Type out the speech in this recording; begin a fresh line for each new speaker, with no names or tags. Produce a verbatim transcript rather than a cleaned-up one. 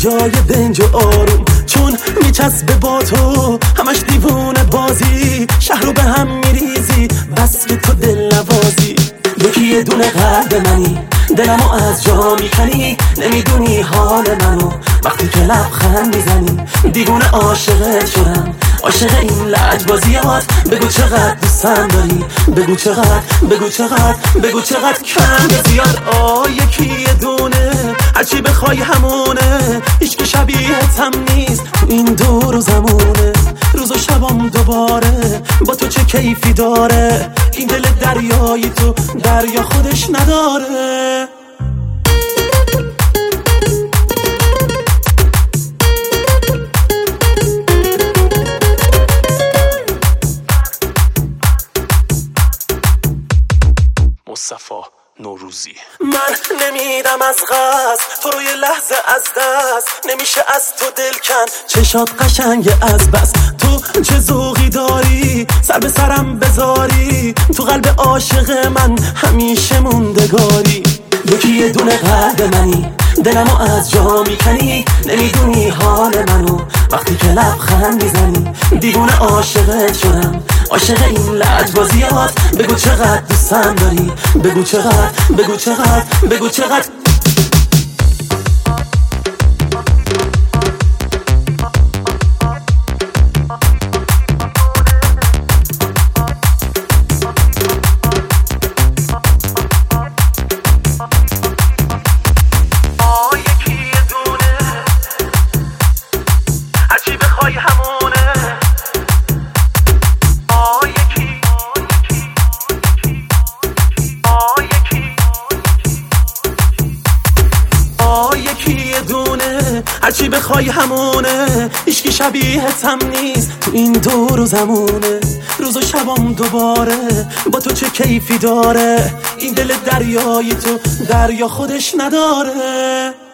جای دنج و آروم، چون میچسبه با تو همش دیوونه بازی، شهر رو به هم میریزی بس که تو دل نوازی. یکی یه دونه قلب منی، دلمو از جا میکنی، نمیدونی حال منو وقتی که لبخند میزنی. دیوونه عاشقت شدم، عاشق این لجبازیات. بگو چقدر دوستم داری، بگو چقدر، بگو چقدر، بگو چقدر کم یا زیاد. آه یکی یه دونه هرچی بخوای همونه، هیچ که شبیهت هم نیست تو این دور و زمونه. روز و شبام دوباره با تو چه کیفی داره، این دل دریایی تو دریا خودش نداره.
مصطفی نوروزی.
من نمیدم از قصد تو رو یه لحظه از دست، نمیشه از تو دل کن، چشات قشنگ از بس. تو چه ذوقی داری سر به سرم بذاری، تو قلب عاشق من همیشه موندگاری. یکی یه دونه قلب منی، دلمو از جا میکنی، نمیدونی حال منو وقتی که لبخند میزنی. دیوونه عاشقت شدم، عاشق این لجبازیات. بگو چقدر دوستم داری، بگو چقدر، بگو چقدر، بگو چقدر. هرچی بخوای همونه، هیچکی شبیهت هم نیست تو این دور و زمونه. روز و شبام دوباره با تو چه کیفی داره، این دل دریایی تو دریا خودش نداره.